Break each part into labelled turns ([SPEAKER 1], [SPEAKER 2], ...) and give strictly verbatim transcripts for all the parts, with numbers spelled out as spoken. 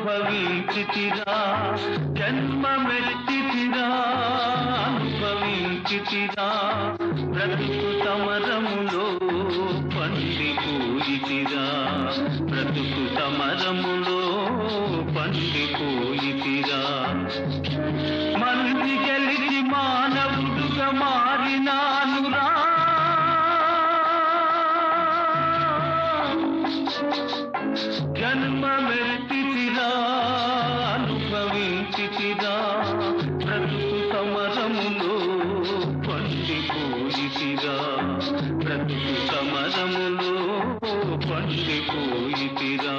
[SPEAKER 1] అనుభవించితిరా జన్మమెత్తితిరా అనుభవించితిరా బ్రతుకు సమరములో పండిపోయితిరా బ్రతుకు సమరములో పండిపోయితిరా మంచి గెలిచి మానవుడుగా మారినానురా జన్మమెత్తితిరా అనుభవించితిరా బ్రతుకు సమరములో పండిపోయితిరా బ్రతుకు సమరములో పండిపోయితిరా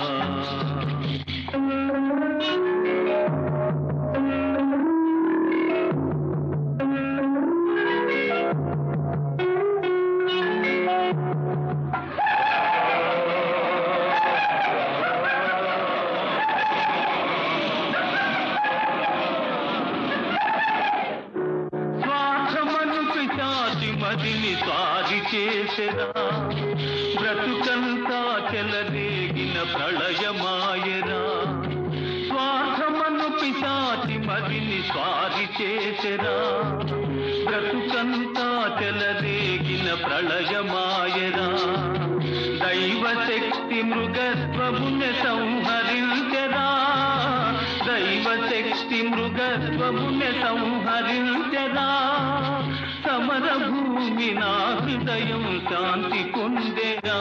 [SPEAKER 1] మదిని సారి చేసెరా బ్రతుకంతా చెలరేగిన ప్రళయమాయరా స్వార్థమను పిశాచి మదిని స్వారి చేసెరా బ్రతుకంతా చెలరేగిన ప్రళయమాయరా దైవశక్తి మృగత్వముని సంహరించెరా దైవశక్తి మృగత్వముని సంహరించెరా సమర భూమి నా హృదయం శాంతి పొందెరా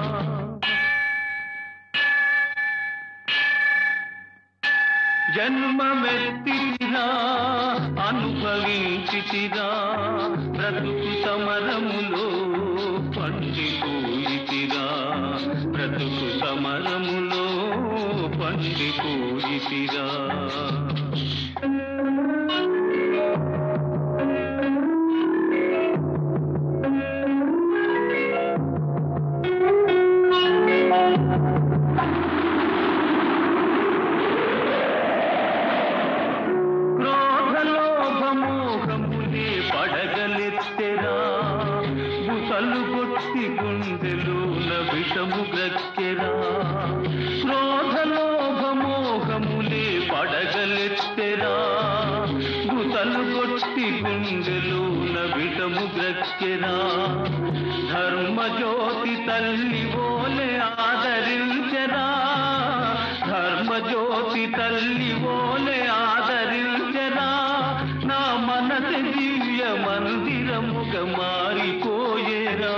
[SPEAKER 1] జన్మమెత్తితిరా అనుభవించితిరా బ్రతుకు సమరములో పండిపోయితిరా బ్రతుకు సమరములో పండిపోయితిరా పడగలెత్తెరా బుసలు కొట్టి గుండెలోన విషము గ్రక్కెరా క్రోధలోభమోహములే పడగలెత్తెరా బుసలు కొట్టి గుండెలోన విషము గ్రక్కెరా ధర్మజ్యోతి తల్లి ఓలే ఆదరించెరా ధర్మజ్యోతి తల్లి ఓలే ఆదరించెరా నా మనసు దివ్య మందిరముగా మారిపోయేరా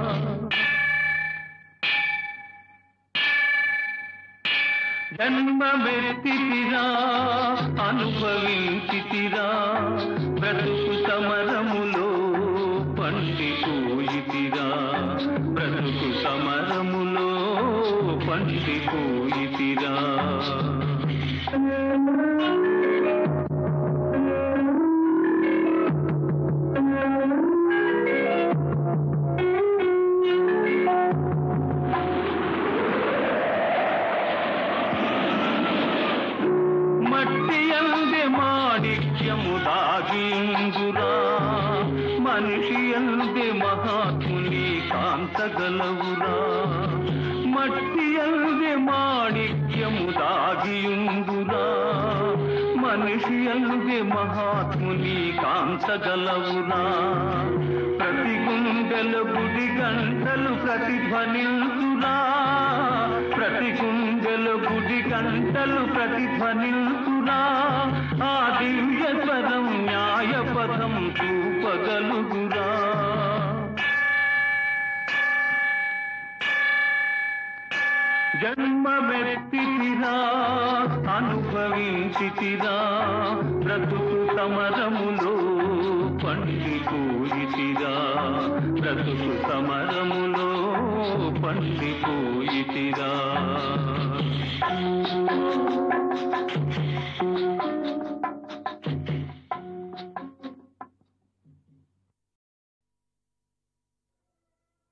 [SPEAKER 1] జన్మమెత్తితిరా అనుభవించితిరా బ్రతుకు సమరములో పండిపోయితిరా బ్రతుకు సమరములో పండిపోయితిరా మట్టి అందే మాణిక్యము దాగిందురా మనిషి అందే మహాత్ముని కాంతగలవురా మట్టి అందే మాణిక్యము దాగియుందురా మనిషి అందే మహాత్ముని కాంతగలవురా ప్రతి గుండెల గుడి గంటలు ప్రతిధ్వనిల్తురా ప్రతి గుండెల గుడి గంటలు ప్రతిధ్వనిల్తురా ఆ దివ్య స్వరం న్యాయ పదం చూపగలుగురా జన్మమెత్తితిరా అనుభవించితిరా బ్రతుకు సమరములో పండిపోయితిరా బ్రతుకు సమరములో పండిపోయితిరా